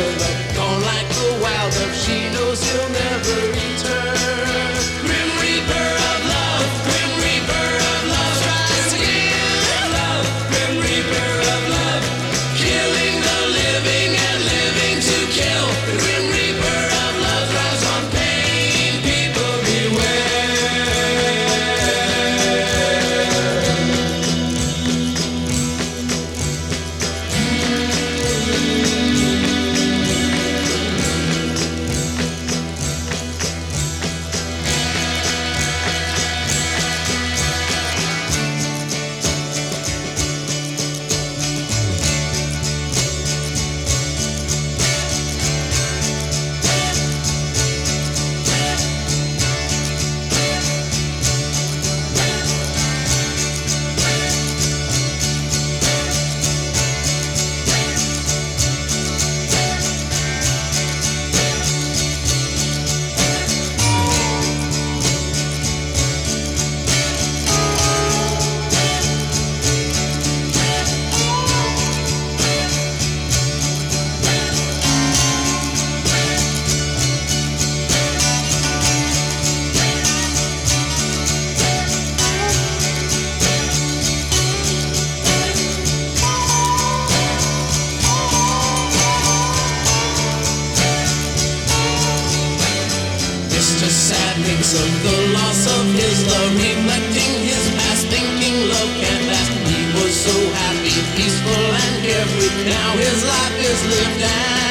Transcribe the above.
love. Gone like the wild dove, she knows he'll never return. Grim Reaper of love, Grim Reaper of love, tries to kill love. Grim Reaper of love, killing the living and living to kill. The Grim Reaper of love thrives on pain. People beware. Mr. Sad thinks of the loss of his love, reflecting his past, thinking love can't last. He was so happy, peaceful and carefree. Now his life is lived and